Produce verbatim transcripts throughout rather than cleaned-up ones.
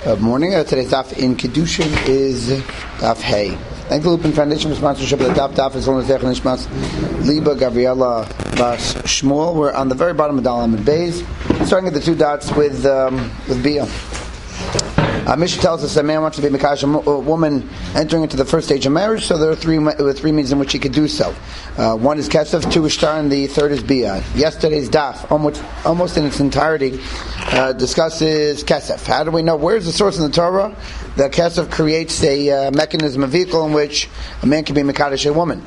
Good morning. Uh, today's daf in Kedushin is daf Hey. Thank the Lupin Foundation for sponsorship of the daf. Daf is on the Zech Nishmas Liba Gabriela Bas Shmuel. We're on the very bottom of Dalam and Bays, starting at the two dots with um, with Bia. Uh, Mishnah tells us that a man wants to be Mekadosh a woman entering into the first stage of marriage, so there are three uh, three means in which he could do so. Uh, one is Kesef, two is Shtar, and the third is Bia. Yesterday's daf, almost, almost in its entirety, uh, discusses Kesef. How do we know? Where's the source in the Torah that Kesef creates a uh, mechanism, a vehicle in which a man can be Mekadosh a woman?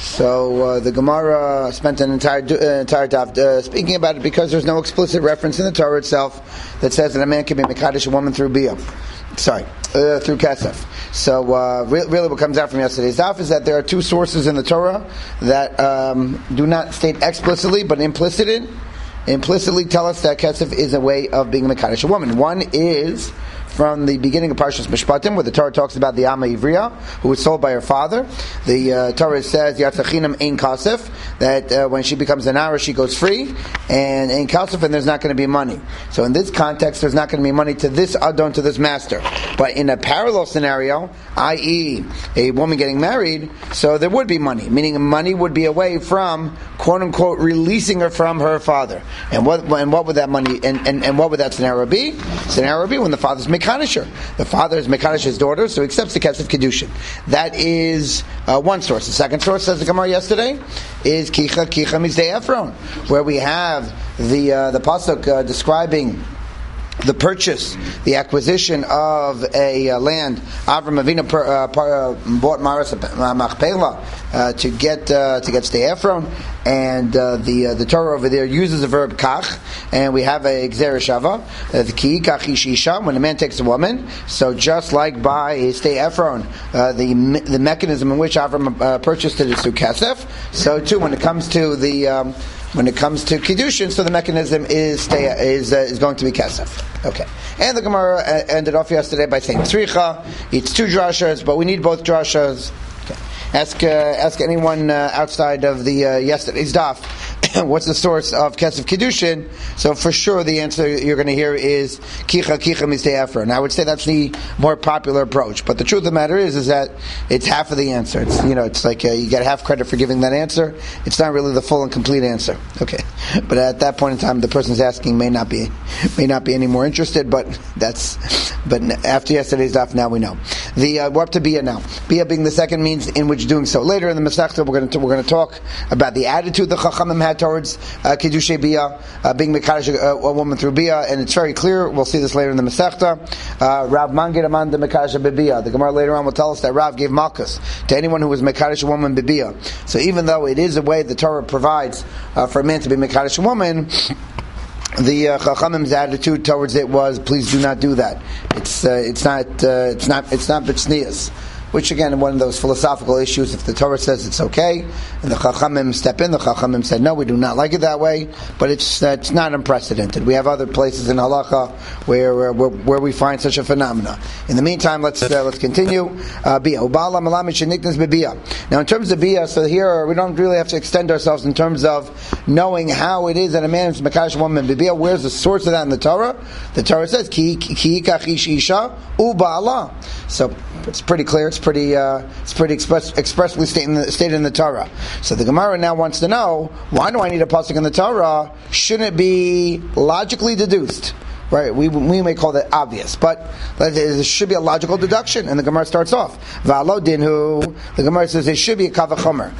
So uh, the Gemara spent an entire uh, entire daf uh, speaking about it because there's no explicit reference in the Torah itself that says that a man can be Mekadosh a woman through Bia. Sorry, uh, through Kesef. So uh, re- really what comes out from yesterday's daf is that there are two sources in the Torah that um, do not state explicitly but implicit in, implicitly tell us that Kesef is a way of being Mekadosh a woman. One is from the beginning of Parshas Mishpatim, where the Torah talks about the Amma Ivriya, who was sold by her father. The uh, Torah says, Yatzachinam ein kasef, that uh, when she becomes an Ara, she goes free, and ein kasef, and there's not going to be money. So in this context, there's not going to be money to this Adon, to this master. But in a parallel scenario, that is, a woman getting married, so there would be money, meaning money would be away from, quote-unquote, releasing her from her father. And what and what would that money, and, and, and what would that scenario be? Scenario would be when the father's Mekadosh. The father is Mekadosh his daughter, so he accepts the Kesef Kedushin. That is uh, one source. The second source, says the Gemara yesterday, is Kicha Kicha Mizdei Ephron, where we have the uh, the pasuk uh, describing the purchase, the acquisition of a uh, land. Avram Avinu per, uh, per, uh, bought Maras Machpelah uh, to get uh, to get Stei Ephron, and uh, the uh, the Torah over there uses the verb kach, and we have a Gzera Shava, uh, the ki kach ish isha, when a man takes a woman. So just like by Stei Ephron, uh, the the mechanism in which Avram uh, purchased it is through Kesef. So too, when it comes to the um, When it comes to Kiddushin, so the mechanism is stay, is uh, is going to be Kesef. Okay. And the Gemara uh, ended off yesterday by saying Tzricha, it's two drashas, but we need both drashas. Okay. Ask uh, ask anyone uh, outside of the uh, yesterday's daf, what's the source of Kesef Kiddushin? So for sure the answer you're going to hear is Kicha Kicha Mizdei Ephron. I would say that's the more popular approach. But the truth of the matter is, is that it's half of the answer. It's, you know, it's like uh, you get half credit for giving that answer. It's not really the full and complete answer. Okay. But at that point in time, the person's asking may not be may not be any more interested. But that's but after yesterday's daf, now we know. The uh, we're up to Bia now. Bia being the second means in which doing so. Later in the Masechta, we're going to we're going to talk about the attitude the Chachamim had towards uh, Kiddushay Bia, uh, being Mekadosh a, a woman through Bia, and it's very clear. We'll see this later in the Masechta. Uh, Rav Mangid Amanda Mekadosh Bibia. The Gemara later on will tell us that Rav gave Malkus to anyone who was Mekadosh a woman Bibia. So even though it is a way the Torah provides uh, for a man to be Mekadosh a woman, the uh, Chachamim's attitude towards it was, please do not do that. It's uh, it's not uh, it's not it's not b'tznius. Which again, one of those philosophical issues. If the Torah says it's okay, and the Chachamim step in, the Chachamim said no, we do not like it that way. But it's uh, it's not unprecedented. We have other places in Halacha where where, where we find such a phenomena. In the meantime, let's uh, let's continue. Bia ubala malamid sheniknas bebia. Now, in terms of bia, so here we don't really have to extend ourselves in terms of knowing how it is that a man is mekadosh a woman bebia. Where's the source of that in the Torah? The Torah says ki ki kachish isha ubala. So it's pretty clear. It's pretty. Uh, it's pretty express, expressly stated in, the, stated in the Torah. So the Gemara now wants to know, why do I need a pasuk in the Torah? Shouldn't it be logically deduced? Right, we we may call that obvious, but there should be a logical deduction. And the Gemara starts off, V'alo dinhu. The Gemara says it should be a kavachomer.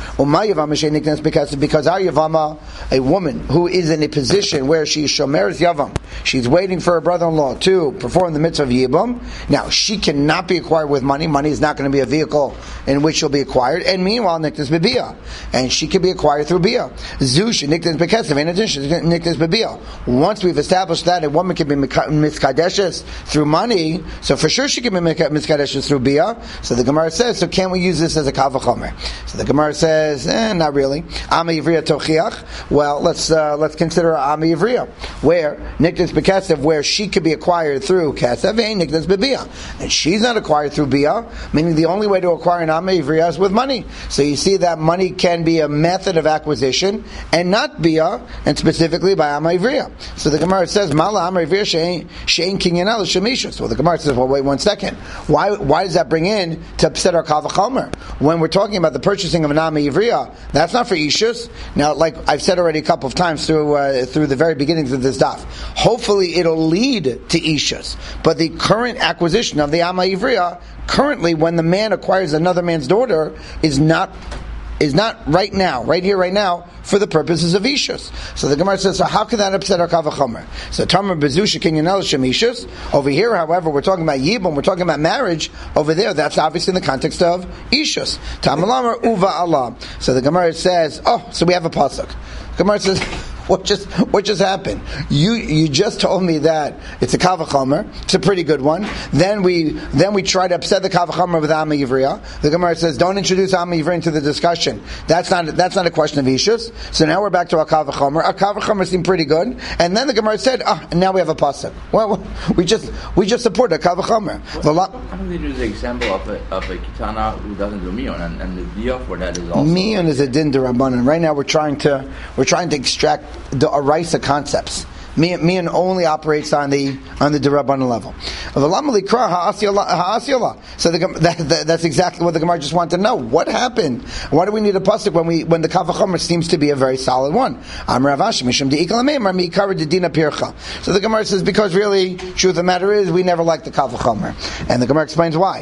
Because because our yavama, a woman who is in a position where she is shomer's yavam, she's waiting for her brother-in-law to perform the mitzvah of yibum. Now she cannot be acquired with money. Money is not going to be a vehicle in which she'll be acquired. And meanwhile, niknas bebia, and she can be acquired through bia. Zush niknas bekesav. In addition, niknas bebia. Once we've established that a woman can be miskadeshes through money, so for sure she can be miskadeshes through bia. So the Gemara says, so can we use this as a kavachomer? So the Gemara says, eh, not really. Ama Ivriya tochiach. Well, let's uh, let's consider Ama Ivriya, where niknas bekesav, where she could be acquired through kesav, and niknas bebia, and she's not acquired through bia. Meaning the only way to acquire an Ama Ivriya is with money. So you see that money can be a method of acquisition and not bia, and specifically by Ama Ivriya. So the Gemara says, Mala Ama Ivriya she'ein kinyan el shemishus. Well, the Gemara says, well, wait one second. Why why does that bring in to upset our kal v'chomer? When we're talking about the purchasing of an Ama Ivriya, that's not for Ishus. Now, like I've said already a couple of times through uh, through the very beginnings of this daf, hopefully it'll lead to Ishus. But the current acquisition of the Ama Ivriya, currently when the man acquires another man's daughter, is not is not right now, right here, right now, for the purposes of Ishus. So the Gemara says, so how can that upset our Kavachomer? So Tamar Bezusha Kinyanel Shem Ishus. Over here, however, we're talking about Yibum, we're talking about marriage. Over there, that's obviously in the context of Ishus. Tamalamar Uva Allah. So the Gemara says, oh, so we have a pasuk. Gemara says, what just what just happened? You you just told me that it's a kavachomer. It's a pretty good one. Then we then we try to upset the kavachomer with Ama Ivriya. The Gemara says, don't introduce Ama Ivriya into the discussion. That's not that's not a question of Ishus. So now we're back to our kavachomer. Our kavachomer seemed pretty good, and then the Gemara said, ah, and now we have a pasuk. Well, we just we just support a kavachomer. Well, why don't they use the example of a of a kitana who doesn't do miyun, and, and the diya for that is also miyun is a din derabanan. Right now we're trying to we're trying to extract the Araisa concepts. Mian only operates on the on the Derabanan level. So the, that, that, that's exactly what the Gemara just wanted to know. What happened? Why do we need a pasuk when we when the Kavachomer seems to be a very solid one? So the Gemara says, because really, truth of the matter is, we never liked the Kavachomer, and the Gemara explains why.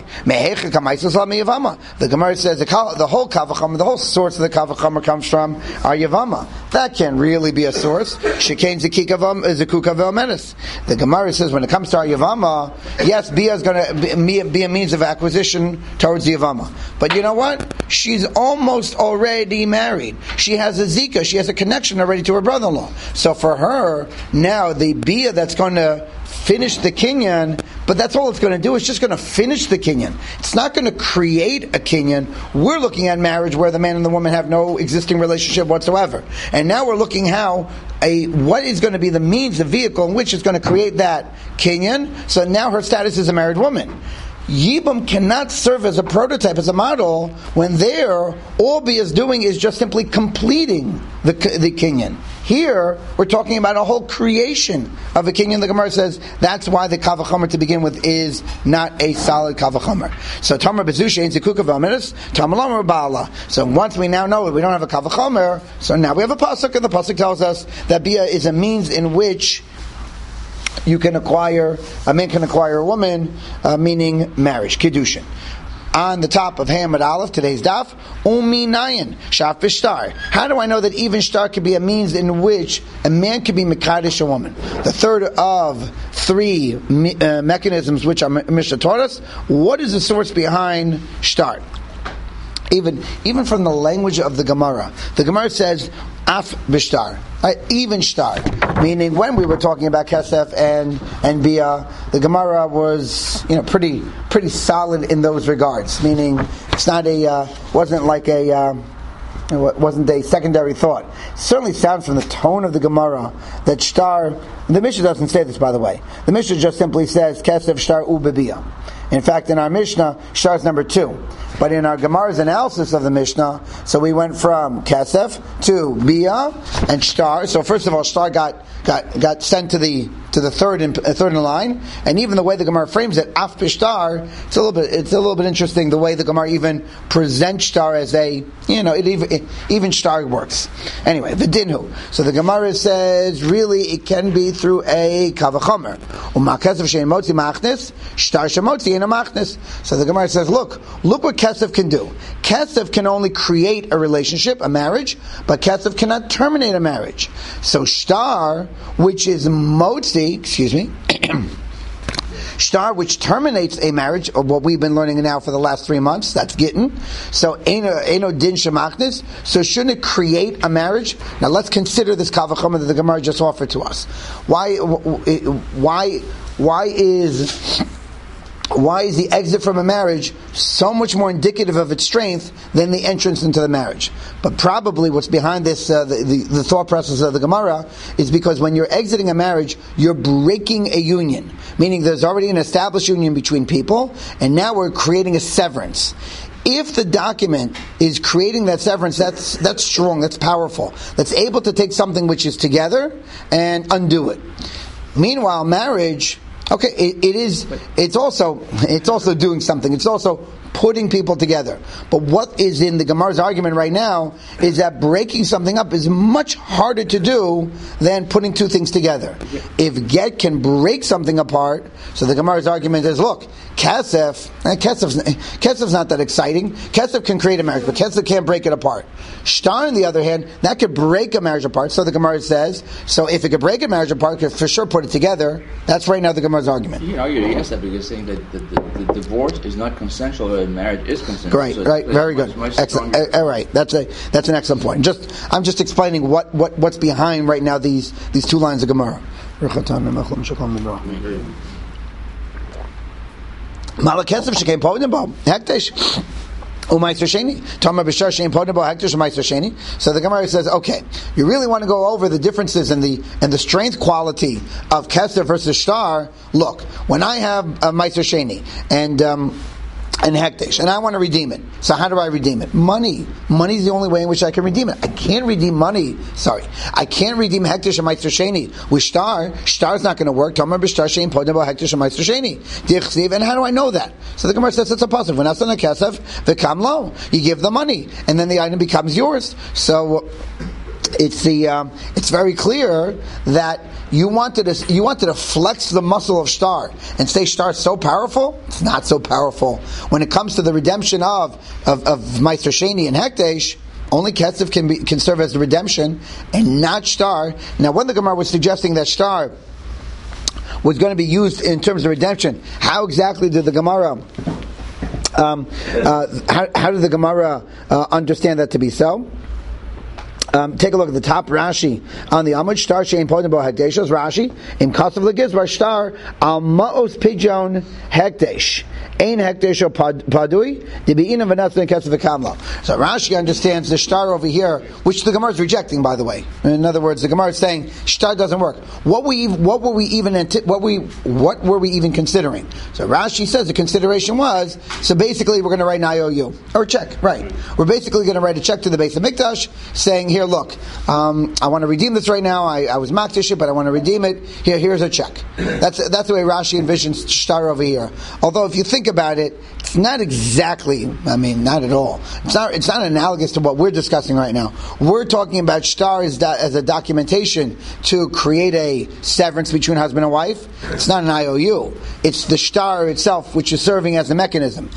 The Gemara says the, the whole Kavachomer, the whole source of the Kavachomer comes from our Yavama. That can't really be a source. Shekain Zekikavam. The Gemara says when it comes to our Yavama, yes, Bia is going to be, be a means of acquisition towards the Yavama. But you know what? She's almost already married. She has a Zika. She has a connection already to her brother-in-law. So for her, now the Bia that's going to finish the kinyan, but that's all it's going to do. It's just going to finish the kinyan. It's not going to create a kinyan. We're looking at marriage where the man and the woman have no existing relationship whatsoever. And now we're looking how a what is going to be the means, the vehicle in which is going to create that kinyan. So now her status is a married woman. Yibum cannot serve as a prototype, as a model, when there, all Bia is doing is just simply completing the the kinyan. Here, we're talking about a whole creation of a kinyan. The Gemara says that's why the kavachomer to begin with is not a solid kavachomer. So Tamar Bezusha ain't zekuka v'amidas, Tamalamar ba'ala. So once we now know that we don't have a kavachomer, so now we have a pasuk, and the pasuk tells us that Bia is a means in which you can acquire, a man can acquire a woman, uh, meaning marriage, kiddushin. On the top of Hamad Aleph, today's daf, Umi Nayan, Shaf Ishtar. How do I know that even Shtar could be a means in which a man could be Mekadesh a woman? The third of three me, uh, mechanisms which our Mishnah taught us. What is the source behind Shtar? Even even from the language of the Gemara, the Gemara says af b'shtar, uh, even shtar, meaning when we were talking about kesef and and bia, the Gemara was you know pretty pretty solid in those regards. Meaning it's not a uh, wasn't like a uh, it wasn't a secondary thought. It certainly sounds from the tone of the Gemara that shtar. The Mishnah doesn't say this, by the way. The Mishnah just simply says kesef shtar u b'bia. In fact, in our Mishnah, shtar is number two. But in our Gemara's analysis of the Mishnah, so we went from Kesef to Bia and Shtar. So first of all, Shtar got got got sent to the to the third in, uh, third in line, and even the way the Gemara frames it, Af B'Shtar, it's a little bit it's a little bit interesting the way the Gemara even presents Shtar as a you know it even it, even Shtar works. Anyway, the Dinhu. So the Gemara says really it can be through a Kavachomer. Uma Kesef shein motzi machnes, Shtar shemotzi in a machnes. So the Gemara says, look, look what Kesef can do. Kesef can only create a relationship, a marriage, but Kesef cannot terminate a marriage. So Shtar, which is motzi, excuse me, Shtar, which terminates a marriage, or what we've been learning now for the last three months, that's Gittin. So, Eino Din Shemachnis. So, shouldn't it create a marriage? Now, let's consider this Kavachomer that the Gemara just offered to us. Why, why, why is... Why is the exit from a marriage so much more indicative of its strength than the entrance into the marriage? But probably what's behind this, uh, the, the, the thought process of the Gemara, is because when you're exiting a marriage, you're breaking a union. Meaning there's already an established union between people, and now we're creating a severance. If the document is creating that severance, that's that's strong, that's powerful. That's able to take something which is together and undo it. Meanwhile, marriage, okay, it, it is. It's also it's also doing something. It's also putting people together. But what is in the Gemara's argument right now is that breaking something up is much harder to do than putting two things together. If get can break something apart, so the Gemara's argument is, look, Kesef, Kesef's, Kesef's not that exciting. Kesef can create a marriage, but Kesef can't break it apart. Shtar, on the other hand, that could break a marriage apart. So the Gemara says, so if it could break a marriage apart, it could for sure put it together. That's right now the Gemara's argument. You can argue against that because saying that the, the, the divorce is not consensual, and marriage is consensual. Right, so right, very much, good. much Excellent. Uh, all right, that's a that's an excellent point. Just I'm just explaining what, what, what's behind right now these these two lines of Gemara. Malakesef shekaim podim bo hekdesh u'meiser sheni tamar b'shar shein podim bo hekdesh u'meiser sheni. So the Gemara says, okay, you really want to go over the differences and the and the strength quality of kesef versus shtar. Look, when I have a meiser sheni and um, and hekdesh, and I want to redeem it. So how do I redeem it? Money. Money is the only way in which I can redeem it. I can't redeem money. Sorry, I can't redeem hekdesh and meiser sheni with shtar. Shtar is not going to work. Tamar b'shtar shein podim bo hekdesh and meiser sheni. Dichsiv. And how do I know that? So the Gemara says it's a positive. When I send a kesef, v'kam lo, you give the money, and then the item becomes yours. So it's the um, it's very clear that you wanted to you wanted to flex the muscle of shtar and say shtar is so powerful. It's not so powerful when it comes to the redemption of of, of meiser sheni and hekdesh. Only kesef can be can serve as the redemption and not shtar. Now, when the Gemara was suggesting that shtar was going to be used in terms of redemption, how exactly did the Gemara um, uh, how, how did the Gemara uh, understand that to be so? Um, take a look at the top Rashi on the Amud. Shtar shein podim bo hekdesh. Rashi im kasav legizbar shtar al maos pijon hekdesh ein hekdesh o padui debiina v'natzin kesef v'kamla. So Rashi understands the shtar over here, which the Gemara is rejecting, by the way. In other words, the Gemara is saying shtar doesn't work. What we what were we even what we what were we even considering? So Rashi says the consideration was, so basically we're going to write an I O U or a check, right? We're basically going to write a check to the Beis Hamikdash saying, here, look, um, I want to redeem this right now. I, I was makdish it, but I want to redeem it. Here, here's a check. That's that's the way Rashi envisions shtar over here. Although, if you think about it, it's not exactly. I mean, not at all. It's not. It's not analogous to what we're discussing right now. We're talking about shtar as, do, as a documentation to create a severance between husband and wife. It's not an I O U. It's the shtar itself which is serving as a mechanism,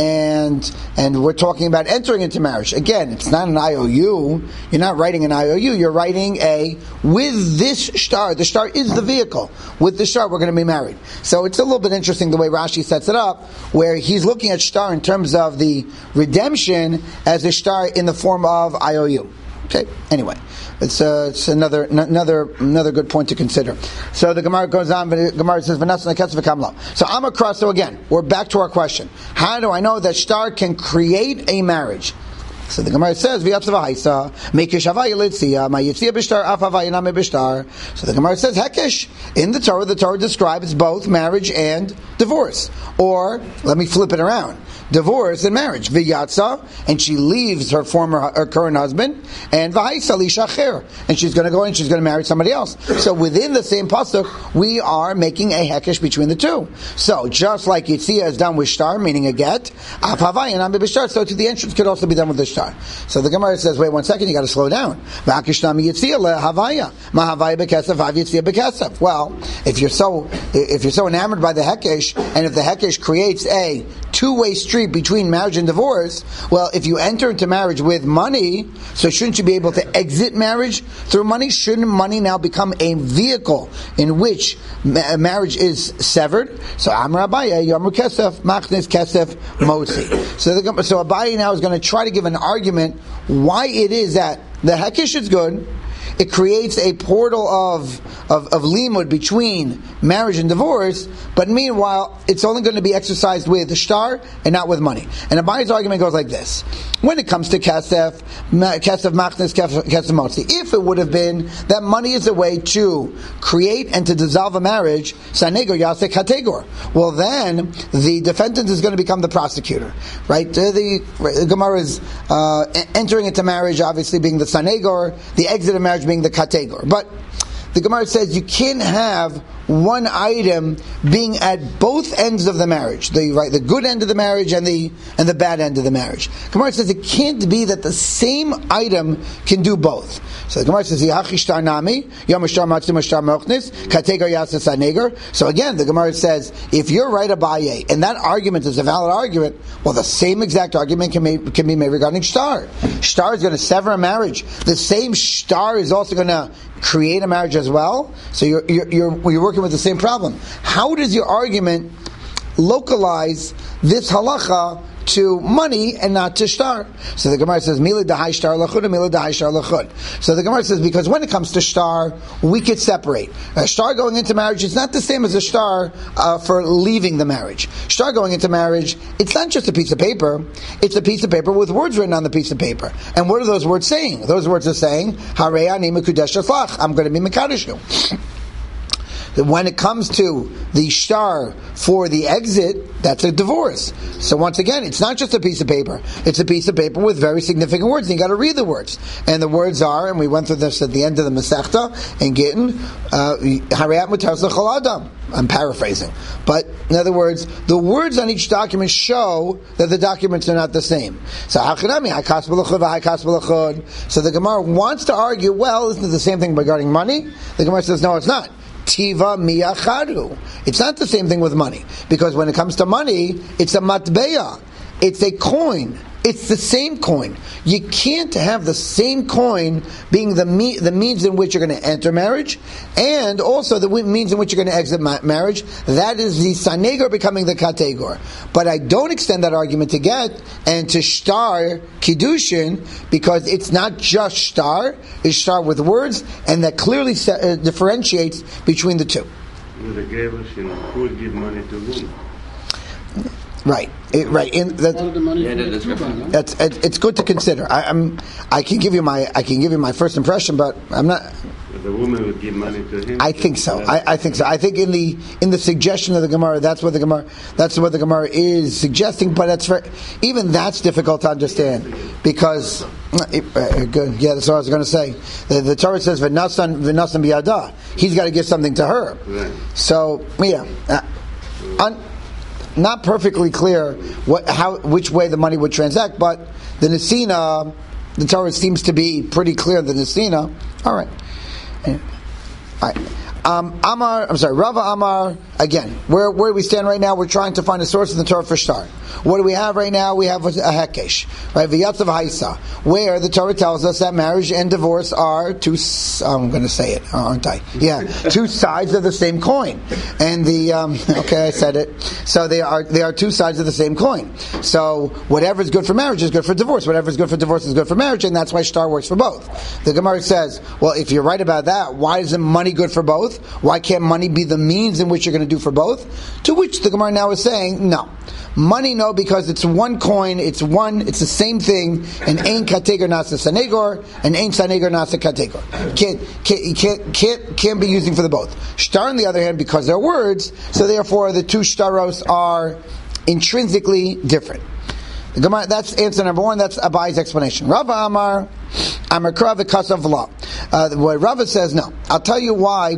and and we're talking about entering into marriage. Again, it's not an I O U. You're not writing an I O U. You're writing a with this shtar. The shtar is the vehicle. With the shtar, we're going to be married. So it's a little bit interesting the way Rashi sets it up, where he's looking at shtar in terms of the redemption as a shtar in the form of I O U. Okay. Anyway, it's, uh, it's another n- another another good point to consider. So the Gemara goes on. The Gemara says, "V'natzon kesef v'kamla." So I'm across. So again, we're back to our question: how do I know that shtar can create a marriage? So the Gemara says, "V'yatzava make yishavaya litzia, my yitzia b'shtar, af havaya name b'shtar." So the Gemara says, "Hekesh." In the Torah, the Torah describes both marriage and divorce. Or let me flip it around: divorce and marriage. V'yatza, and she leaves her former, her current husband, and v'haisa lishacher, and she's going to go and she's going to marry somebody else. So within the same pasuk, we are making a hekesh between the two. So just like yitzia is done with shtar, meaning a get, af havaya name b'shtar, so to the entrance could also be done with the shtar. So the Gemara says, wait one second, you got to slow down. Well, if you're so if you're so enamored by the hekesh, and if the hekesh creates a two-way street between marriage and divorce, well, if you enter into marriage with money, so shouldn't you be able to exit marriage through money? Shouldn't money now become a vehicle in which ma- marriage is severed? So Amar Abaye, Yomru Kesef, Machnes Kesef, Motzi. So the, so Abaye now is going to try to give an argument why it is that the hekesh is good. It creates a portal of, of, of limud between marriage and divorce, but meanwhile, it's only going to be exercised with the shtar and not with money. And Abaye's argument goes like this. When it comes to kesef, kesef machnes, kesef motzi, if it would have been that money is a way to create and to dissolve a marriage, sanegor yasek hategor, well then, the defendant is going to become the prosecutor. Right? The, the Gemara is uh, entering into marriage, obviously being the sanegor, the exit of marriage being the kategor. But the Gemara says you can't have one item being at both ends of the marriage, the right, the good end of the marriage and the and the bad end of the marriage. Gemara says it can't be that the same item can do both. So the Gemara says, so again, the Gemara says, if you're right, Abaye, and that argument is a valid argument, well, the same exact argument can, make, can be made regarding shtar. Shtar is going to sever a marriage. The same shtar is also going to create a marriage as well. So you're, you're, you're, you're working with the same problem. How does your argument localize this halacha to money and not to shtar? So the Gemara says, Mila dahai shtar lachud, Mila dahai shtar lachud. So the Gemara says, because when it comes to shtar, we could separate. A shtar going into marriage is not the same as a shtar uh, for leaving the marriage. Shtar going into marriage, it's not just a piece of paper, it's a piece of paper with words written on the piece of paper. And what are those words saying? Those words are saying, Harei ani mekudesh aslach, I'm going to be mekadesh you. When it comes to the shtar for the exit, that's a divorce. So once again, it's not just a piece of paper. It's a piece of paper with very significant words. And you got to read the words. And the words are, and we went through this at the end of the Masechta in Gittin, Harayat Mutar L'Chol Adam. I'm paraphrasing. But in other words, the words on each document show that the documents are not the same. So So the Gemara wants to argue, well, isn't it the same thing regarding money? The Gemara says, no, it's not. Tiva miyachadu. It's not the same thing with money, because when it comes to money, it's a matbeya. It's a coin. It's the same coin. You can't have the same coin being the me- the means in which you're going to enter marriage, and also the means in which you're going to exit ma- marriage. That is the sanegor becoming the kategor. But I don't extend that argument to get and to shtar kiddushin, because it's not just shtar. It's shtar with words, and that clearly se- uh, differentiates between the two. The Gerushin, who would give money to whom? Right, it, right. In that, Yeah, that's it, it's good to consider. I, I'm, I can give you my, I can give you my first impression, but I'm not. The woman would give money to him. I think so. I, I think so. I think in the in the suggestion of the Gemara, that's what the Gemara, that's what the Gemara is suggesting. But that's very, even that's difficult to understand, because it, uh, good. Yeah, that's what I was going to say. The, the Torah says v'nasan v'nasan biyada. He's got to give something to her. Right. So yeah. Uh, un, Not perfectly clear what, how, which way the money would transact, but the Nesina, the Torah seems to be pretty clear. The Nesina, all right, all right. Um, Amar, I'm sorry, Rava Amar. Again, where where do we stand right now? We're trying to find a source in the Torah for shtar. What do we have right now? We have a hekesh, right? V'yatzav haisa, where the Torah tells us that marriage and divorce are two. I'm going to say it, aren't I? Yeah, two sides of the same coin. And the um, okay, I said it. So they are they are two sides of the same coin. So whatever is good for marriage is good for divorce. Whatever is good for divorce is good for marriage, and that's why shtar works for both. The Gemara says, well, if you're right about that, why isn't money good for both? Why can't money be the means in which you're going to do for both? To which the Gemara now is saying, no. Money, no, because it's one coin, it's one, it's the same thing, and ain't kategor nasa sanegor, and ain't sanegor nasa kategor. Can't, can't, can't, can't, can't be using for the both. Shtar, on the other hand, because they're words, so therefore the two shtaros are intrinsically different. The Gemara, that's answer number one, that's Abai's explanation. Rava Amar, Amar Krav Kasav La. What Rava says, no. I'll tell you why.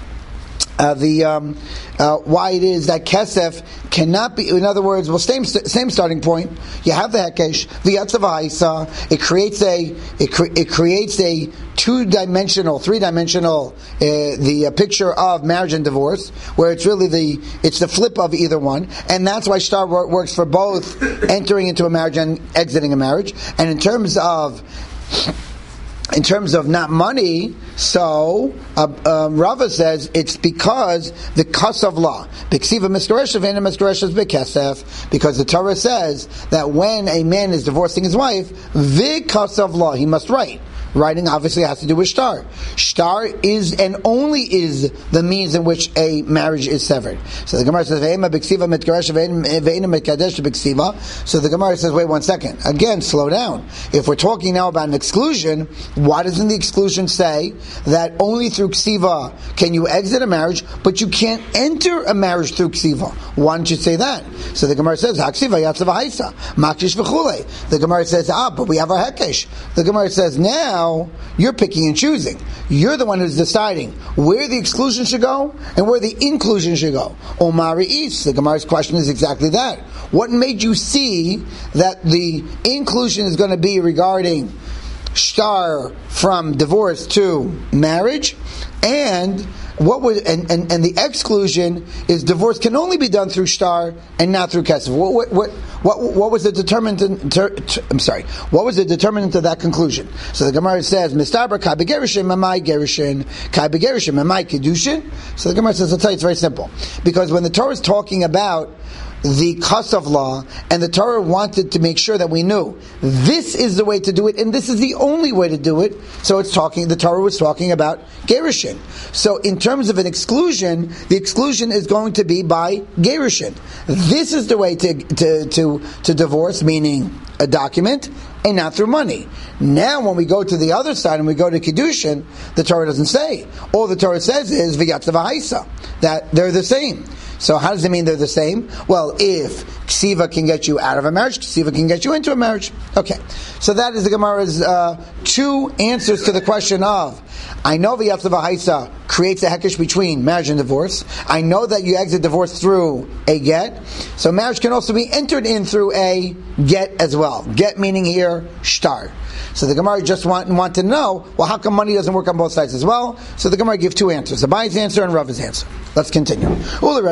Uh, the um, uh, why it is that kesef cannot be. In other words, well, same same starting point. You have the hekesh, the yatzavaisa. It creates a it, cre- it creates a two dimensional, three dimensional uh, the uh, picture of marriage and divorce, where it's really the it's the flip of either one, and that's why shtar works for both entering into a marriage and exiting a marriage. And in terms of In terms of not money, so uh, uh, Rava says it's because the kasav law, b'ksiva miskareshav and miskareshav b'kesef, because the Torah says that when a man is divorcing his wife, v'kasav law, he must write. Writing obviously has to do with shtar. Shtar is and only is the means in which a marriage is severed. So the Gemara says, "Ve'ema b'ksiva mitkaresh ve'ena mitkadesh b'ksiva." So the Gemara says, "Wait one second. Again, slow down. If we're talking now about an exclusion, why doesn't the exclusion say that only through ksiva can you exit a marriage, but you can't enter a marriage through ksiva? Why don't you say that?" So the Gemara says, "Haksiva yatzav haisa makish v'chulei." The Gemara says, "Ah, but we have our hekesh." The Gemara says, "Now." now you're picking and choosing. You're the one who's deciding where the exclusion should go and where the inclusion should go. Omari Is, the Gemara's question is exactly that. What made you see that the inclusion is going to be regarding shtar from divorce to marriage, and what was and, and, and the exclusion is divorce can only be done through shtar and not through kesef? What what what what, what was the determinant? Ter, ter, I'm sorry. What was the determinant of that conclusion? So the Gemara says, "Mistaber kai begerushin, mamai gerushin, kai begerushin, mamai kedushin." So the Gemara says, "I'll tell you, it's very simple, because when the Torah is talking about the Kasav law, and the Torah wanted to make sure that we knew this is the way to do it, and this is the only way to do it. So it's talking. The Torah was talking about gerushin. So in terms of an exclusion, the exclusion is going to be by gerushin. This is the way to to to, to divorce, meaning a document, and not through money. Now, when we go to the other side and we go to Kiddushin, the Torah doesn't say. All the Torah says is v'yatzav ha'isa, that they're the same. So how does it mean they're the same? Well, if ksiva can get you out of a marriage, ksiva can get you into a marriage. Okay, so that is the Gemara's uh, two answers to the question of, I know v'yatzav ha'isa creates a hekesh between marriage and divorce. I know that you exit divorce through a get. So marriage can also be entered in through a get as well. Get meaning here, shtar. So the Gemara just want, want to know, well, how come money doesn't work on both sides as well? So the Gemara gives two answers, Abai's answer and Rava's answer. Let's continue. So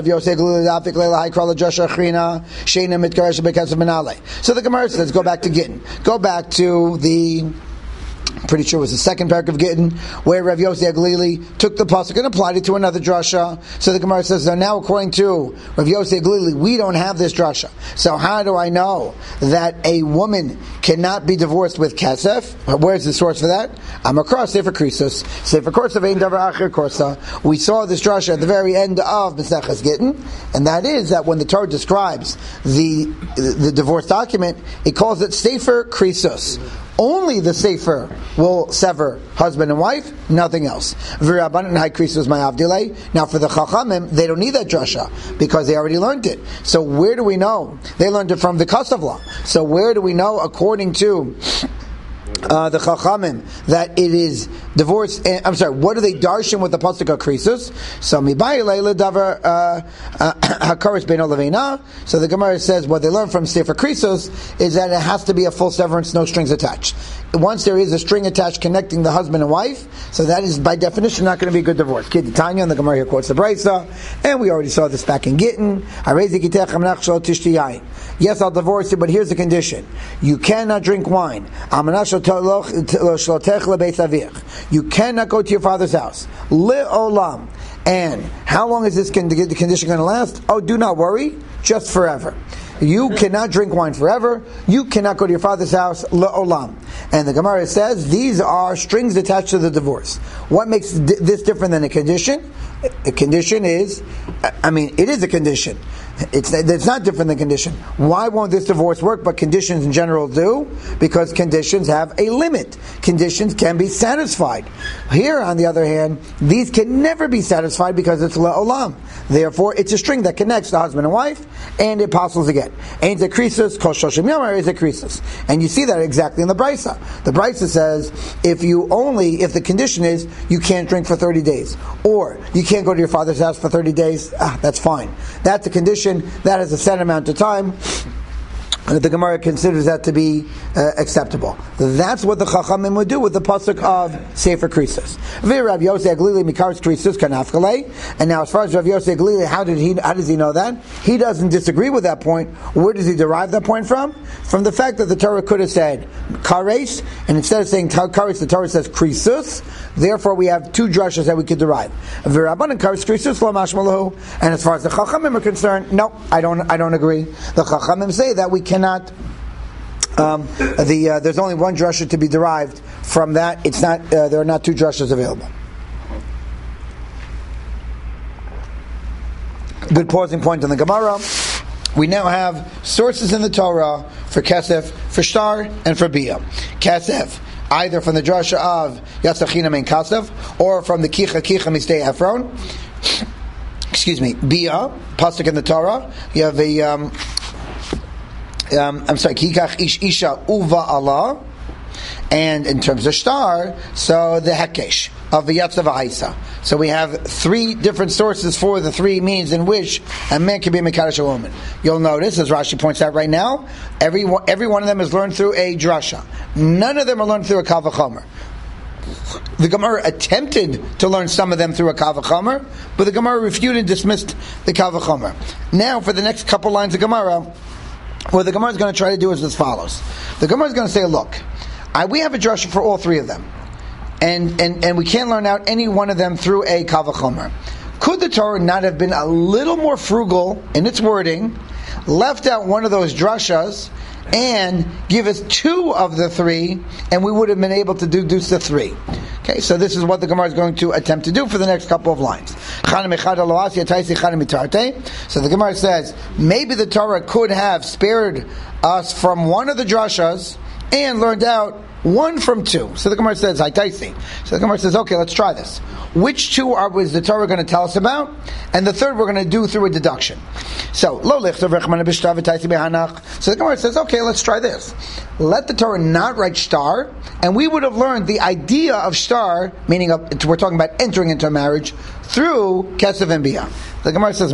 the Gemara says, go back to Gittin. Go back to the, pretty sure it was the second parak of Gittin, where Rav Yossi Aglili took the pasuk and applied it to another drasha. So the Gemara says, so now according to Rav Yossi Aglili, we don't have this drasha. So how do I know that a woman cannot be divorced with kesef? Where's the source for that? I'm across Sefer Krisos. Sefer Korsa vein davar acher Korsa. We saw this drasha at the very end of Maseches Gittin, and that is that when the Torah describes the the divorce document, it calls it Sefer Krisos. Only the Sefer will sever husband and wife, nothing else. Now for the Chachamim, they don't need that drasha because they already learned it. So where do we know? They learned it from the Kasav law. So where do we know, according to Uh, the Chachamim, that it is divorce? Uh, I'm sorry. What do they darshan with the pasuk of Krisus? So mibai leila davar hakaris beino leveina. So the Gemara says what they learn from Sefer Krisus is that it has to be a full severance, no strings attached. Once there is a string attached connecting the husband and wife, so that is by definition not going to be a good divorce. Kid Tanya, and the Gemara here quotes the Brisa, and we already saw this back in Gittin. Yes, I'll divorce you, but here's the condition: you cannot drink wine. You cannot go to your father's house. Le'olam. And how long is this condition going to last? Oh, do not worry, just forever. You cannot drink wine forever. You cannot go to your father's house. Le'olam. And the Gemara says these are strings attached to the divorce. What makes this different than a condition? A condition is, I mean, it is a condition. It's it's not different than condition. Why won't this divorce work, but conditions in general do? Because conditions have a limit. Conditions can be satisfied. Here, on the other hand, these can never be satisfied because it's le'olam. Therefore, it's a string that connects the husband and wife, and it apostles again. Ain't a krisus, kol shoshim yamar is a krisus. And you see that exactly in the Brisa. The Brisa says, if you only, if the condition is, you can't drink for thirty days, or you can't go to your father's house for thirty days, ah, that's fine. That's a condition. That is a set amount of time. The Gemara considers that to be uh, acceptable. That's what the Chachamim would do with the pasuk of Sefer Krisos. Rav Yossi Aglili mikaris Krisos kanafkalei. And now, as far as Rav Yossi Aglili, how did he? How does he know that? He doesn't disagree with that point. Where does he derive that point from? From the fact that the Torah could have said kares, and instead of saying kares, the Torah says Krisos. Therefore, we have two drashas that we could derive. And as far as the Chachamim are concerned, no, I don't. I don't agree. The Chachamim say that we can. Not um, the uh, there's only one drasha to be derived from that. It's not uh, there are not two drashas available. Good pausing point on the Gemara. We now have sources in the Torah for kesef, for shtar, and for bia. Kesef, either from the drasha of Yatzachina Mein Kasef or from the Kicha Kicha Mistei Ephron. Excuse me, bia, pasuk in the Torah. You have a um, Um, I'm sorry, Kikach Ish Isha Uva Allah, And in terms of star, so the hekesh of the Yatza V'Haisa. So we have three different sources for the three means in which a man can be Mekadosh a woman. You'll notice, as Rashi points out right now, every, every one of them is learned through a drasha. None of them are learned through a Kal V'chomer. The Gemara attempted to learn some of them through a Kal V'chomer, but the Gemara refuted and dismissed the Kal V'chomer. Now, for the next couple lines of Gemara, what the Gemara is going to try to do is as follows. The Gemara is going to say, look, I, we have a drasha for all three of them. And, and, and we can't learn out any one of them through a Kal V'chomer. Could the Torah not have been a little more frugal in its wording, left out one of those drashas, and give us two of the three, and we would have been able to deduce the three? Okay, so this is what the Gemara is going to attempt to do for the next couple of lines. So the Gemara says, maybe the Torah could have spared us from one of the drashas and learned out one from two. So the Gemara says, Haitaisi. So the Gemara says, okay, let's try this. Which two are was the Torah going to tell us about? And the third we're going to do through a deduction. So, lo lichtav rechmana b'shtar v'taisi b'hanach. So the Gemara says, okay, let's try this. Let the Torah not write shtar, and we would have learned the idea of shtar, meaning of, we're talking about entering into a marriage, through kesef and bia. The Gemara says,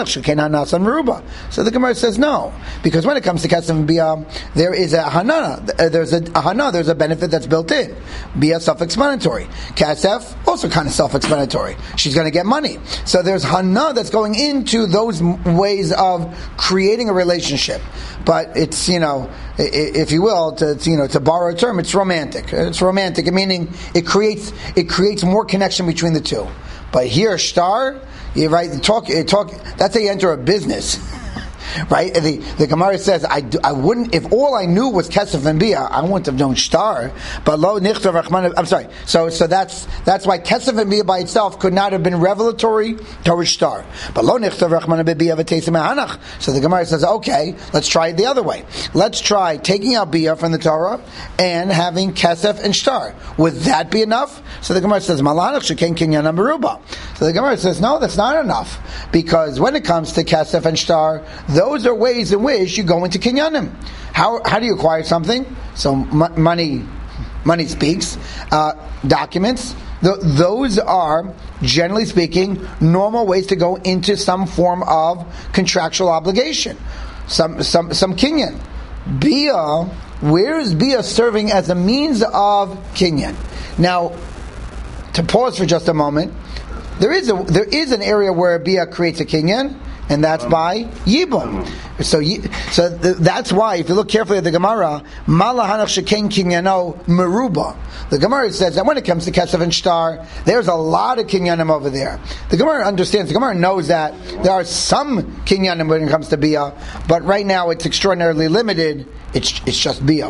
so the Gemara says no, because when it comes to kesef and bia, there is a hana, there's a, a hana, there's a benefit that's built in. Bia self-explanatory. Kesef also kind of self-explanatory. She's going to get money. So there's hana that's going into those ways of creating a relationship. But it's, you know, if you will, to, you know, to borrow a term, it's romantic. It's romantic, meaning it creates it creates more connection between the two. But here, shtar, you right, talk, talk. That's how you enter a business, right? The, the Gemara says, I, I wouldn't, if all I knew was kesef and bia, I wouldn't have known shtar. But lo nichtav rachman. I'm sorry. So, so that's that's why kesef and bia by itself could not have been revelatory towards shtar. But lo nichtav rachman bia v'teisim hanach. So the Gemara says, okay, let's try it the other way. Let's try taking out bia from the Torah and having kesef and shtar. Would that be enough? So the Gemara says, malanach sheken kinyan meruba. So the Gemara says, no, that's not enough, because when it comes to kesef and shtar, those are ways in which you go into kinyanim. How how do you acquire something? So m- money, money speaks. Uh, documents. Th- those are, generally speaking, normal ways to go into some form of contractual obligation, some some some kinyan. Bia, where is bia serving as a means of kinyan? Now, to pause for just a moment, there is a there is an area where bia creates a kinyan, and that's by yibum. So, so th- that's why, if you look carefully at the Gemara, malahanach sheken kinyano meruba. The Gemara says that when it comes to kesef and shtar, there's a lot of kinyanim over there. The Gemara understands. The Gemara knows that there are some kinyanim when it comes to bia, but right now it's extraordinarily limited. It's it's just bia.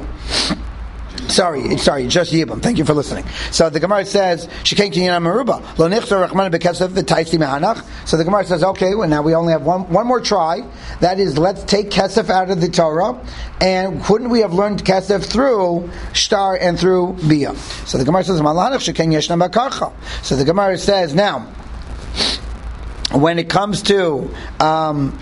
Sorry, sorry, just Yibam. Thank you for listening. So the Gemara says, "Shekain kinyan meruba lo nichtar rachman bekesef v'taisi mehanach." So the Gemara says, "Okay, well now we only have one one more try. That is, let's take kesef out of the Torah, and couldn't we have learned kesef through shtar and through bia?" So the Gemara says, "Malanach shekain yeshna bakarcha." So the Gemara says, now, when it comes to um,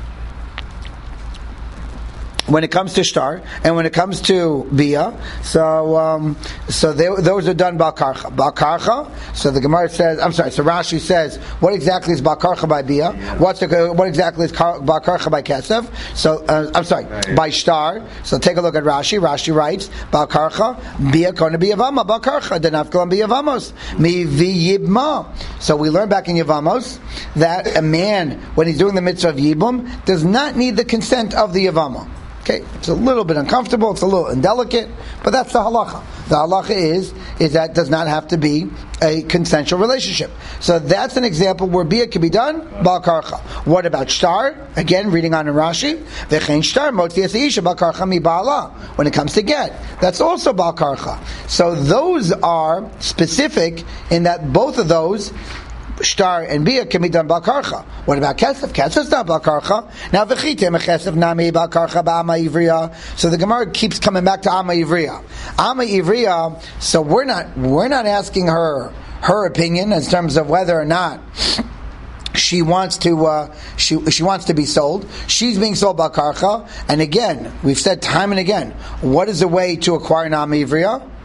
when it comes to shtar and when it comes to bia, so um, so they, those are done bal karcha. Bal karcha. So the Gemara says, I'm sorry. So Rashi says, what exactly is bal karcha by bia? What's the, what exactly is bal karcha by kesef? So uh, I'm sorry, by shtar. So take a look at Rashi. Rashi writes bal karcha bia kona biyavama bal karcha denafkalam biyavamos mi v'yibma. So we learn back in Yavamos that a man, when he's doing the mitzvah of yibum, does not need the consent of the yavama. Okay, it's a little bit uncomfortable, it's a little indelicate, but that's the halacha. The halacha is is that it does not have to be a consensual relationship. So that's an example where bia can be done, bal karcha. What about shtar? Again, reading on in Rashi, v'chein shtar motzi es isha bal karcha mi ba'ala. When it comes to get, that's also bal karcha. So those are specific in that both of those, shtar and bia, can be done bal karcha. What about kesef? Kesef is not bal karcha. Now v'chitem kesef nami bal karcha ba'ama ivriya. So the Gemara keeps coming back to ama ivriya. Ama ivriya. So we're not we're not asking her her opinion in terms of whether or not she wants to uh, she she wants to be sold. She's being sold bal karcha. And again, we've said time and again, what is the way to acquire an ama ivriya?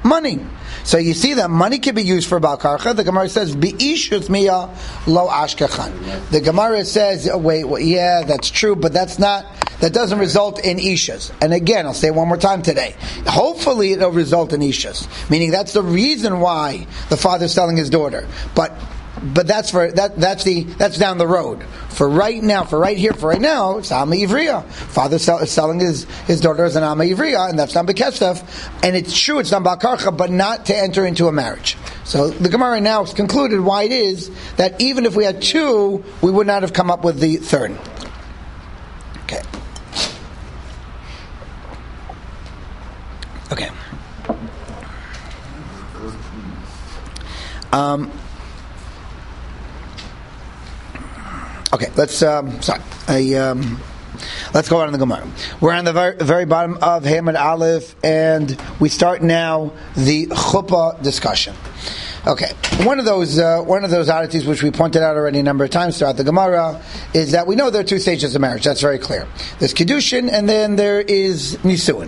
money. So you see that money can be used for Bal Karcha. The Gemara says, B'ishus miya lo ashkachan. The Gemara says, oh, wait, well, yeah, that's true, but that's not, that doesn't result in Ishas. And again, I'll say it one more time today. Hopefully it'll result in Ishas. Meaning that's the reason why the father's selling his daughter. But But that's for that. That's the that's down the road. For right now, for right here, for right now, it's Ama Ivriya. Father sell, is selling his, his daughter as an Ama Ivriya, and that's done Bekesef. And it's true, it's done Bal Karcha, but not to enter into a marriage. So the Gemara now has concluded why it is that even if we had two, we would not have come up with the third. Okay. Okay. Um. Okay, let's. Um, sorry, I, um, let's go on in the Gemara. We're on the very, very bottom of Hamad Aleph, and we start now the chuppah discussion. Okay, one of those uh, one of those oddities which we pointed out already a number of times throughout the Gemara is that we know there are two stages of marriage. That's very clear. There's kiddushin, and then there is nisuin.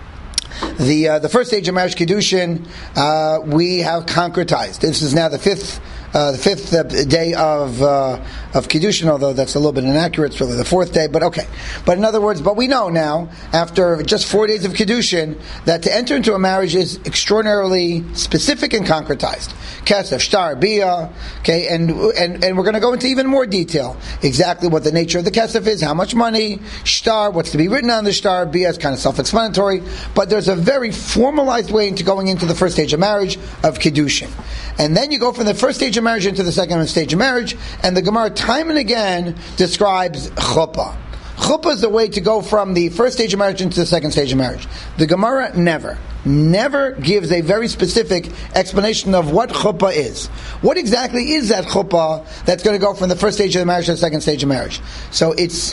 The uh, the first stage of marriage, kiddushin, uh, we have concretized. This is now the fifth. Uh, the fifth uh, day of uh, of Kiddushin, although that's a little bit inaccurate, it's really the fourth day, but okay. But in other words, but we know now, after just four days of Kiddushin, that to enter into a marriage is extraordinarily specific and concretized. Kesef, shtar, bia, okay, and, and, and we're going to go into even more detail. Exactly what the nature of the kesef is, how much money, shtar, what's to be written on the shtar, bia is kind of self-explanatory, but there's a very formalized way into going into the first stage of marriage of Kiddushin. And then you go from the first stage of marriage into the second stage of marriage, and the Gemara time and again describes chuppah. Chuppah is the way to go from the first stage of marriage into the second stage of marriage. The Gemara never, never gives a very specific explanation of what chuppah is. What exactly is that chuppah that's going to go from the first stage of the marriage to the second stage of marriage? So it's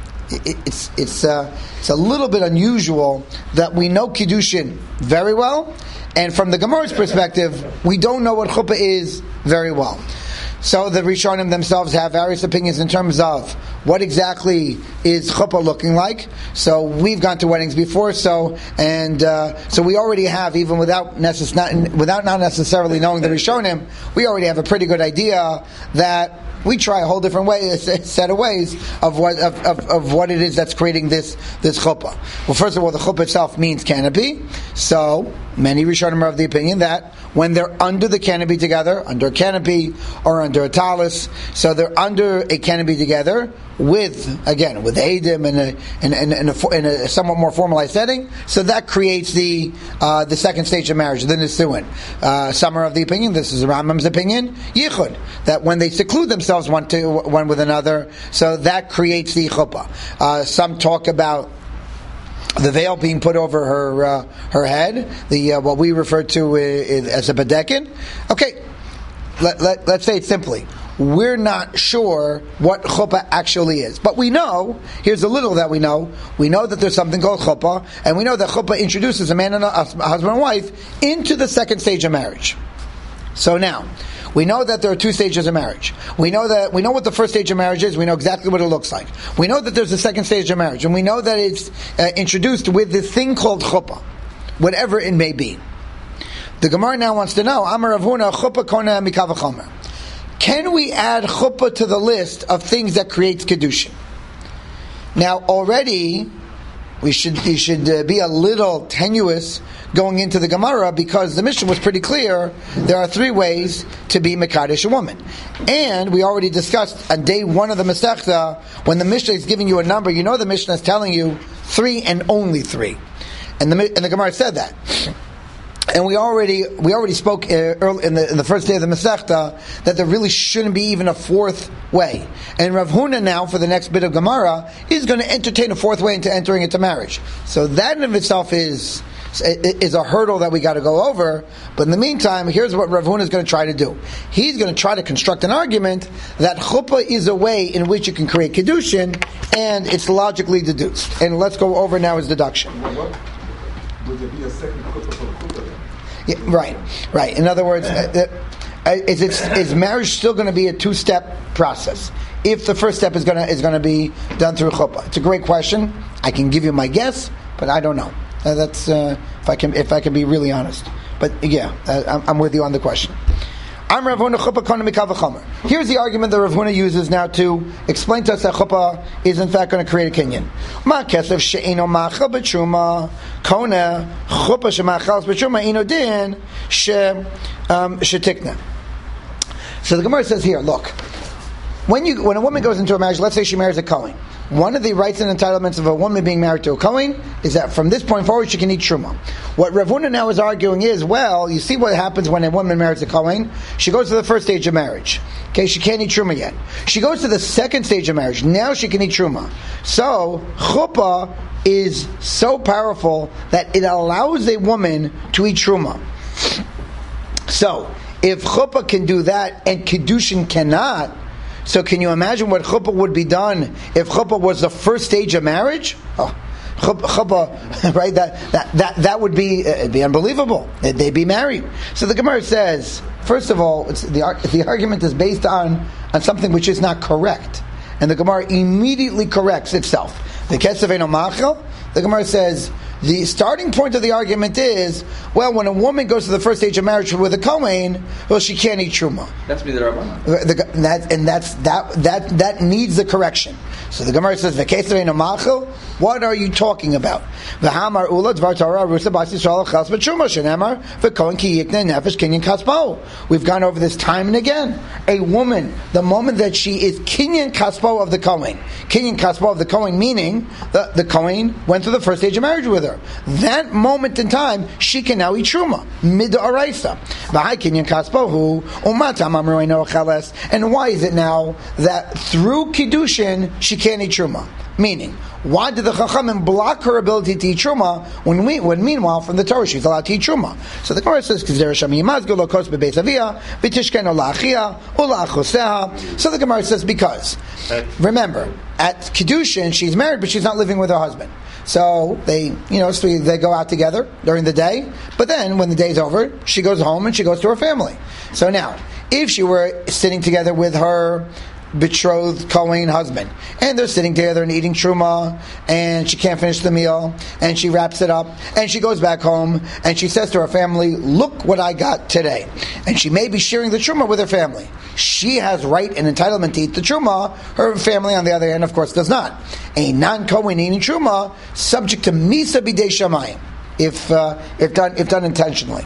it, it's it's uh, it's a little bit unusual that we know Kiddushin very well, and from the Gemara's perspective, we don't know what chuppah is very well. So the Rishonim themselves have various opinions in terms of what exactly is chuppah looking like. So we've gone to weddings before, so and uh, so we already have, even without necess- not, without not necessarily knowing the Rishonim, we already have a pretty good idea that we try a whole different way, a set of ways of what of, of, of what it is that's creating this this chuppah. Well, first of all, the chuppah itself means canopy. So many Rishonim are of the opinion that when they're under the canopy together, under a canopy or under a talus, so they're under a canopy together with, again, with Eidim in a, in, in, in, a, in a somewhat more formalized setting, so that creates the uh, the second stage of marriage, the Nisuin. Uh, some are of the opinion, this is Rambam's opinion, Yichud, that when they seclude themselves one to one with another, so that creates the chuppah. Uh, some talk about the veil being put over her uh, her head, the uh, what we refer to uh, as a bedekin. Okay, let, let, let's say it simply. We're not sure what chuppah actually is. But we know, here's a little that we know, we know that there's something called chuppah, and we know that chuppah introduces a man and a, a husband and wife into the second stage of marriage. So now, we know that there are two stages of marriage. We know that we know what the first stage of marriage is. We know exactly what it looks like. We know that there's a second stage of marriage, and we know that it's uh, introduced with this thing called chuppah, whatever it may be. The Gemara now wants to know, Amar Rav Huna, chuppah kona mikav v'chomer. Can we add chuppah to the list of things that creates kedushin? Now, already we should we should uh, be a little tenuous going into the Gemara, because the Mishnah was pretty clear. There are three ways to be mekadesh a woman, and we already discussed on day one of the Masechta, when the Mishnah is giving you a number, you know the Mishnah is telling you three and only three, and the and the Gemara said that. And we already we already spoke uh, early in the in the first day of the Masechta that there really shouldn't be even a fourth way. And Rav Huna now, for the next bit of Gemara, is going to entertain a fourth way into entering into marriage. So that in of itself is is a hurdle that we got to go over. But in the meantime, here's what Rav Huna is going to try to do. He's going to try to construct an argument that chuppah is a way in which you can create kedushin, and it's logically deduced. And let's go over now his deduction. What? Would there be a second chuppah for chuppah? Yeah, right, right. In other words, uh, uh, is, it, is marriage still going to be a two-step process if the first step is going to is going to be done through chuppah? It's a great question. I can give you my guess, but I don't know. Uh, that's uh, if I can if I can be really honest But yeah, uh, I'm, I'm with you on the question. I'm Rav Huna chuppah kona mikal v'chomer. Here's the argument that Rav Huna uses now to explain to us that chuppah is in fact going to create a kinyan. Ma kesef she'ino machal b'truma kona chuppah she'machal b'truma ino din she um, she'tikna. So the Gemara says here, look, when you when a woman goes into a marriage, let's say she marries a Kohen. One of the rights and entitlements of a woman being married to a Kohen is that from this point forward she can eat truma. What Rav Huna now is arguing is, well, you see what happens when a woman marries a Kohen? She goes to the first stage of marriage. Okay, she can't eat truma yet. She goes to the second stage of marriage. Now she can eat truma. So chuppah is so powerful that it allows a woman to eat truma. So if chuppah can do that and kiddushin cannot, so can you imagine what chuppah would be done if chuppah was the first stage of marriage? Oh, chuppah, right? That that that that would be it'd be unbelievable. They'd be married. So the Gemara says, first of all, it's the the argument is based on on something which is not correct, and the Gemara immediately corrects itself. The kesef eino machal. The Gemara says the starting point of the argument is, well, when a woman goes to the first stage of marriage with a Kohen, well, she can't eat truma. That's me the Rabbanan. The, that, and that's that that that needs the correction. So the Gemara says, "V'kesef eino machal." What are you talking about? V'hamar ula dvar Torah rusa bas Yisrael chas b'truma shenemar v'kohen ki yikne nefesh kinyan kaspo. We've gone over this time and again. A woman, the moment that she is kinyan kaspo of the Kohen, kinyan kaspo of the Kohen, meaning the the Kohen went through the first stage of marriage with her. That moment in time, she can now eat truma mid araisa. V'hai kinyan kaspo hu umatam amru eino chales. And why is it now that through kiddushin she can't eat truma? Meaning, why did the Chachamim block her ability to eat truma when we, when meanwhile from the Torah she's allowed to eat truma? So the Gemara says, so the Gemara says, because remember, at Kiddushin she's married but she's not living with her husband. So they, you know, so they go out together during the day, but then when the day's over, she goes home and she goes to her family. So now, if she were sitting together with her betrothed Kohen husband, and they're sitting together and eating truma, and she can't finish the meal, and she wraps it up, and she goes back home, and she says to her family, look what I got today. And she may be sharing the truma with her family. She has right and entitlement to eat the truma. Her family, on the other hand, of course, does not. A non-Kohen eating truma, subject to misa bidei shamayim, if uh, if done if done intentionally.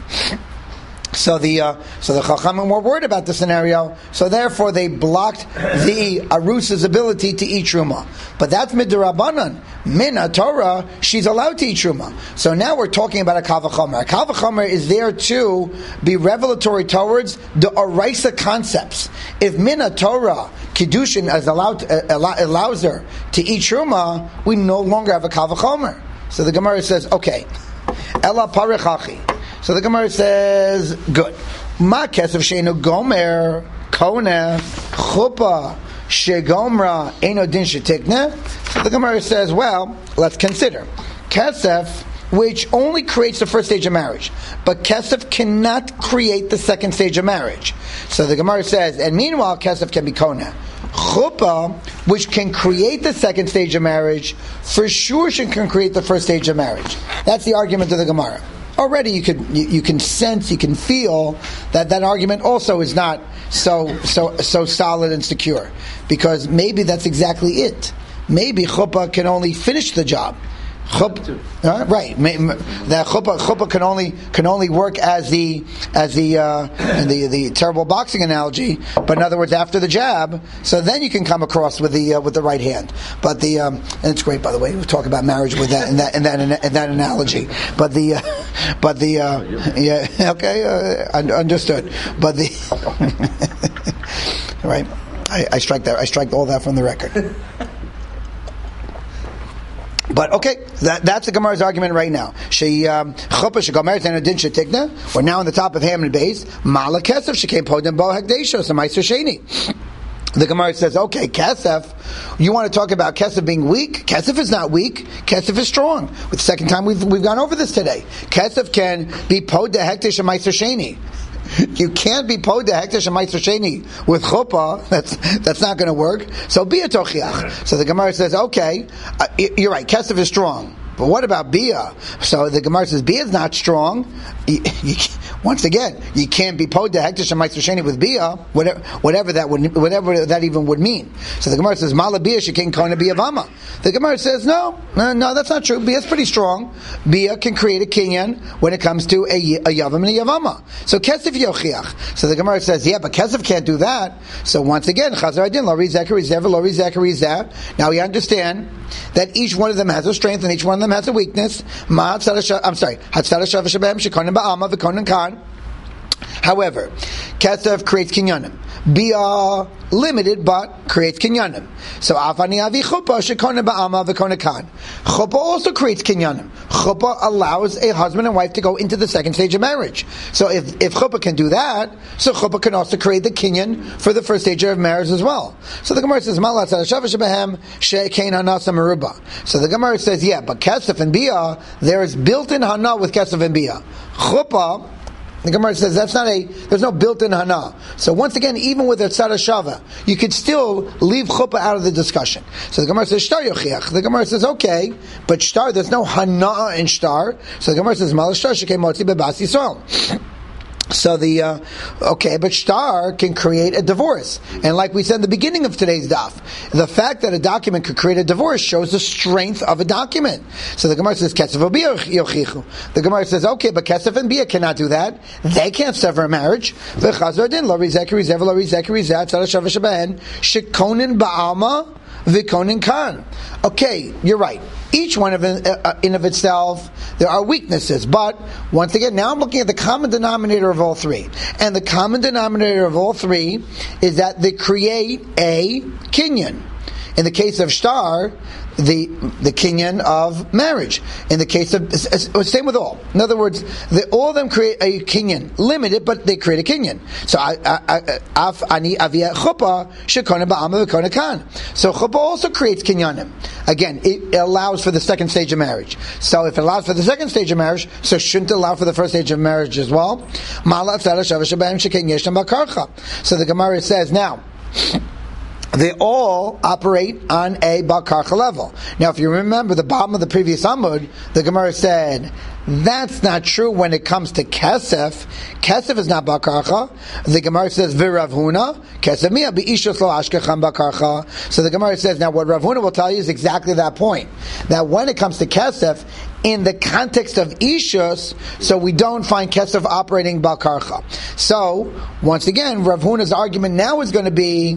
So the uh, so the Chachamim were worried about the scenario, so therefore they blocked the Arusa's ability to eat truma. But that's midrabanan. Min Torah, she's allowed to eat truma. So now we're talking about a kal v'chomer. A kal v'chomer is there to be revelatory towards the Araisa concepts. If min Torah kiddushin is allowed uh, allows her to eat truma, we no longer have a kal v'chomer. So the Gemara says, okay, ela parechachi. So the Gemara says, good. Ma kesef she'enu gomer kona chuppah shegomra eno din shetikna. So the Gemara says, well, let's consider kesef, which only creates the first stage of marriage, but kesef cannot create the second stage of marriage. So the Gemara says, and meanwhile, kesef can be kona. Chuppah, which can create the second stage of marriage, for sure she can create the first stage of marriage. That's the argument of the Gemara. Already you could you, you can sense, you can feel that that argument also is not so so so solid and secure, because maybe that's exactly it. Maybe chuppah can only finish the job. Chup, uh, right? The chuppah, chuppah can only can only work as the as the uh, the the terrible boxing analogy, but in other words, after the jab. So then you can come across with the uh, with the right hand. But the um, and it's great, by the way. We talk about marriage with that and that and that and that analogy. But the uh, but the uh, yeah okay uh, understood. But the right, I, I strike that I strike all that from the record. But okay, that, that's the Gemara's argument right now. She chuppah shegomer and din shetikna. We're now on the top of Ham and Beis. Mala kesef shekei podem bo hekdesho samaiser sheni. The Gemara says, okay, kesef. You want to talk about kesef being weak? Kesef is not weak. Kesef is strong. The second time we've we've gone over this today. Kesef can be pod hekdesh samaiser sheni. You can't be pod the hekdesh and meiser sheni with chuppah. That's that's not going to work. So be a tochiach. So the Gemara says, okay, uh, you're right. Kesef is strong, but what about bia? So the Gemara says, bia is not strong. You, you, Once again, you can't be pod hektish and meiser sheni with bia, whatever, whatever that would, whatever that even would mean. So the Gemara says, "Mala bia shekin kona bia vama." The Gemara says, "No, no, no, that's not true. Bia is pretty strong. Bia can create a kinyan when it comes to a, a yavam and a yavama. So kesef yochiach." So the Gemara says, "Yeah, but kesef can't do that." So once again, chazar adin lo rizeh rizeh lo rizeh rizeh. Now we understand that each one of them has a strength and each one of them has a weakness. Ma I'm sorry, hatzara shav shabem shekonim ba'alma v'konim kan. However, kesef creates kinyanim. Bia limited, but creates kinyanim. So afani avi chuppah shekonim ba'alma v'konim kan. Chuppah also creates kinyanim. Chuppah allows a husband and wife to go into the second stage of marriage. So if if chuppah can do that, so chuppah can also create the kinyan for the first stage of marriage as well. So the Gemara says, "Malat sarashav shebehem shekein hanasa meruba." So the Gemara says, yeah, but kesef and bia, there is built-in hana with kesef and bia. Chuppah, the Gemara says that's not a, there's no built-in hana. So once again, even with a tzara shava, you could still leave chuppah out of the discussion. So the Gemara says shtar yochiach. The Gemara says okay, but shtar, there's no hana in shtar. So the Gemara says mal shtar shekei motzi bebas Yisrael. So the, uh, okay, but shtar can create a divorce. And like we said in the beginning of today's daf, the fact that a document could create a divorce shows the strength of a document. So the Gemara says, kesef v'bia yochichu. The Gemara says, okay, but kesef and bia cannot do that. They can't sever a marriage. V'chazor din, lo rizeh rizeh v'lo rizeh rizeh, tzara shav sheben, shekonin ba'alma v'konin kan. Okay, you're right. Each one of in, uh, in of itself, there are weaknesses. But once again, now I'm looking at the common denominator of all three, and the common denominator of all three is that they create a kinyan. In the case of shtar, the the kinyan of marriage. In the case of same with all. In other words, they, all of them create a kinyan, limited, but they create a kinyan. So af ani avia chuppah shekona ba'ama v'kona kan. So chuppah also creates kinyanim. Again, it allows for the second stage of marriage. So if it allows for the second stage of marriage, so shouldn't it allow for the first stage of marriage as well? So the Gemara says now, they all operate on a Bar Karcha level. Now, if you remember the bottom of the previous Amud, the Gemara said, that's not true when it comes to Kesef. Kesef is not Bar Karcha. The Gemara says, V'Rav Huna, Kesef miya b'ishos lo ashkecham Bar Karcha. So the Gemara says, now what Rav Huna will tell you is exactly that point. That when it comes to Kesef, in the context of Ishus, so we don't find Kesef operating Bar Karcha. So, once again, Rav Huna's argument now is going to be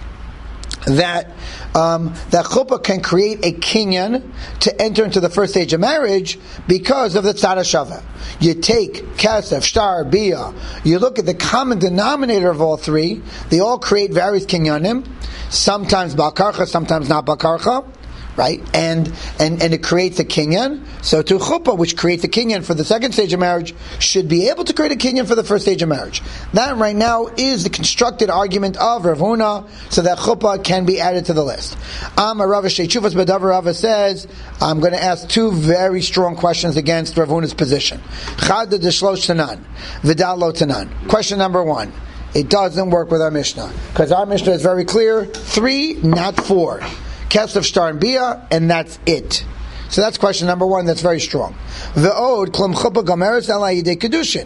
that um, that chuppah can create a kinyan to enter into the first stage of marriage because of the tzara shava. You take kesef, shtar, bia, you look at the common denominator of all three, they all create various kinyanim, sometimes bal karcha, sometimes not bal karcha, right? And, and and it creates a kinyan. So to chuppah, which creates a kinyan for the second stage of marriage, should be able to create a kinyan for the first stage of marriage. That right now is the constructed argument of Rav Huna, so that chuppah can be added to the list. Amar Rava Sheichuvas B'Davar Rava says, I'm going to ask two very strong questions against Rav Huna's position. Chad d'shlosh tanan, v'dal lo tanan. Question number one. It doesn't work with our Mishnah, because our Mishnah is very clear, three, not four. Kesef, shtar, and bia, and that's it. So that's question number one. That's very strong. Ve'od klum chuppah gomeres ala yidei kedushin.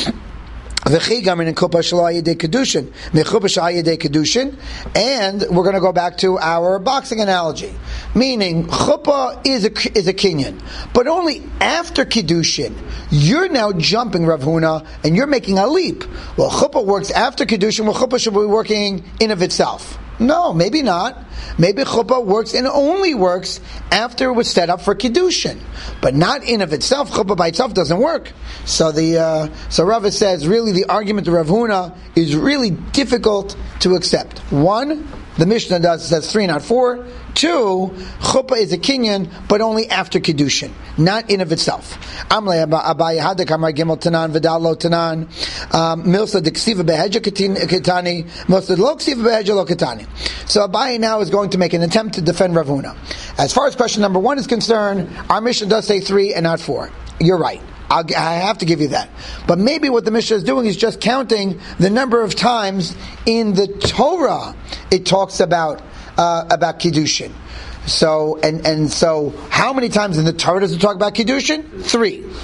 V'chi gamin in kuppah shelo yidei kedushin. Mechuppah shelo yidei kedushin. And we're going to go back to our boxing analogy, meaning chuppah is a is a kinyan, but only after kedushin. You're now jumping, Rav Huna, and you're making a leap. Well, chuppah works after kedushin. Well, chuppah should be working in of itself. No, maybe not. Maybe chuppah works and only works after it was set up for kiddushin, but not in of itself. Chuppah by itself doesn't work. So the uh, so Rava says really the argument of Rav Huna is really difficult to accept. One, the Mishnah does says three, not four. Two, chuppah is a kinyan, but only after kiddushin, not in of itself. Amle Abaye Hadak Amar Gimel Tanan V'Dal Lo Tanan Milsa D'Ksiva Beheja Ketani Milsa Lo Ksiva Beheja Lo Ketani. So Abaye now is going to make an attempt to defend Rav Huna. As far as question number one is concerned, our Mishnah does say three and not four. You're right. I'll, I have to give you that. But maybe what the Mishnah is doing is just counting the number of times in the Torah it talks about uh, about Kiddushin. So, and, and so, how many times in the Torah does it talk about Kiddushin? Three.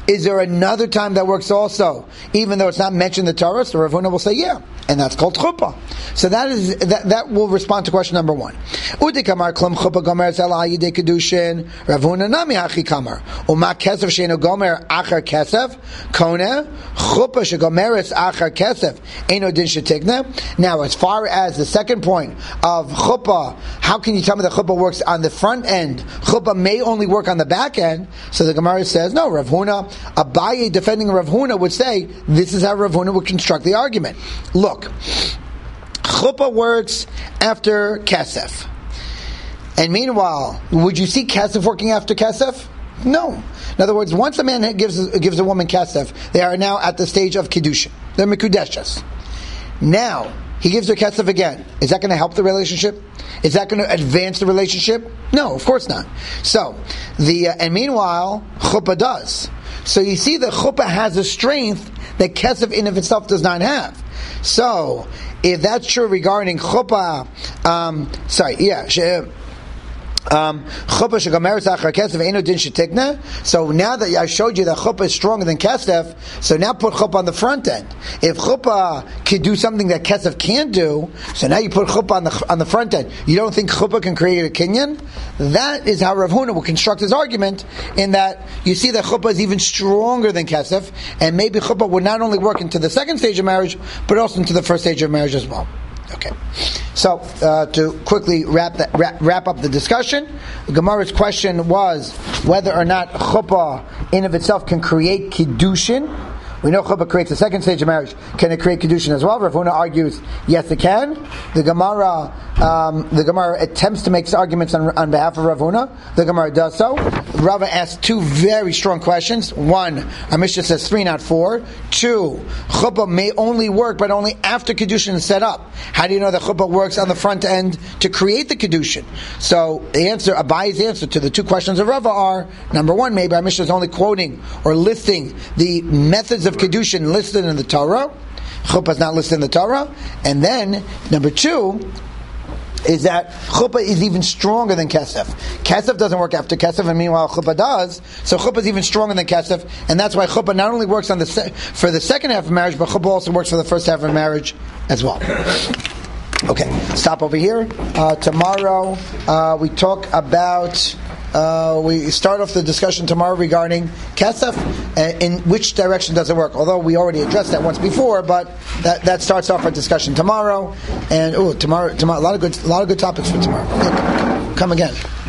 Is there another time that works also, even though it's not mentioned in the Torah? So Rav Huna will say, yeah, and that's called chuppah. So that is that, that will respond to question number one. Udikamar klum chuppah gomer zel ayidei kedushin. Rav Huna nami hachi kamar. Uma kesef sheinu gomer achar kesef kone chuppah shegomeres achar kesef eino din shetigna. Now, as far as the second point of chuppah, how can you tell me that chuppah works on the front end? Chuppah may only work on the back end. So the Gemara says, no, Rav Huna, Abaye defending Rav Huna would say, this is how Rav Huna would construct the argument. Look, chuppah works after kesef. And meanwhile, would you see kesef working after kesef? No. In other words, once a man gives, gives a woman kesef, they are now at the stage of kiddushin. They're mikudeshes. Now, he gives her kesef again. Is that going to help the relationship? Is that going to advance the relationship? No, of course not. So, the uh, and meanwhile, chuppah does. So you see that chuppah has a strength that kesef in of itself does not have. So, if that's true regarding chuppah, um, sorry, yeah, she, Um, so now that I showed you that chuppah is stronger than kesef, so now put chuppah on the front end. If chuppah can do something that kesef can't do, so now you put chuppah on the on the front end. You don't think chuppah can create a kinyan? That is how Rav Huna will construct his argument, in that you see that chuppah is even stronger than kesef, and maybe chuppah would not only work into the second stage of marriage, but also into the first stage of marriage as well. Okay, so uh, to quickly wrap, that, wrap wrap up the discussion, Gemara's question was whether or not chuppah in of itself can create kiddushin. We know chuppah creates the second stage of marriage. Can it create kiddushin as well? Rav Huna argues, yes, it can. The Gemara, um, the Gemara attempts to make arguments on, on behalf of Rav Huna. The Gemara does so. Rava asks two very strong questions. One, our Mishnah says three, not four. Two, chuppah may only work, but only after kiddushin is set up. How do you know that chuppah works on the front end to create the kiddushin? So the answer, Abaye's answer to the two questions of Rava are: number one, maybe our Mishnah is only quoting or listing the methods of kiddushin listed in the Torah. Chuppah is not listed in the Torah. And then number two is that chuppah is even stronger than kesef. Kesef doesn't work after kesef, and meanwhile chuppah does. So chuppah is even stronger than kesef, and that's why chuppah not only works on the se- for the second half of marriage, but chuppah also works for the first half of marriage as well. Okay, stop over here. Uh, tomorrow uh, we talk about. Uh, we start off the discussion tomorrow regarding kesef, and in which direction does it work? Although we already addressed that once before, but that, that starts off our discussion tomorrow. And oh, tomorrow, tomorrow, a lot of good, a lot of good topics for tomorrow. Come again.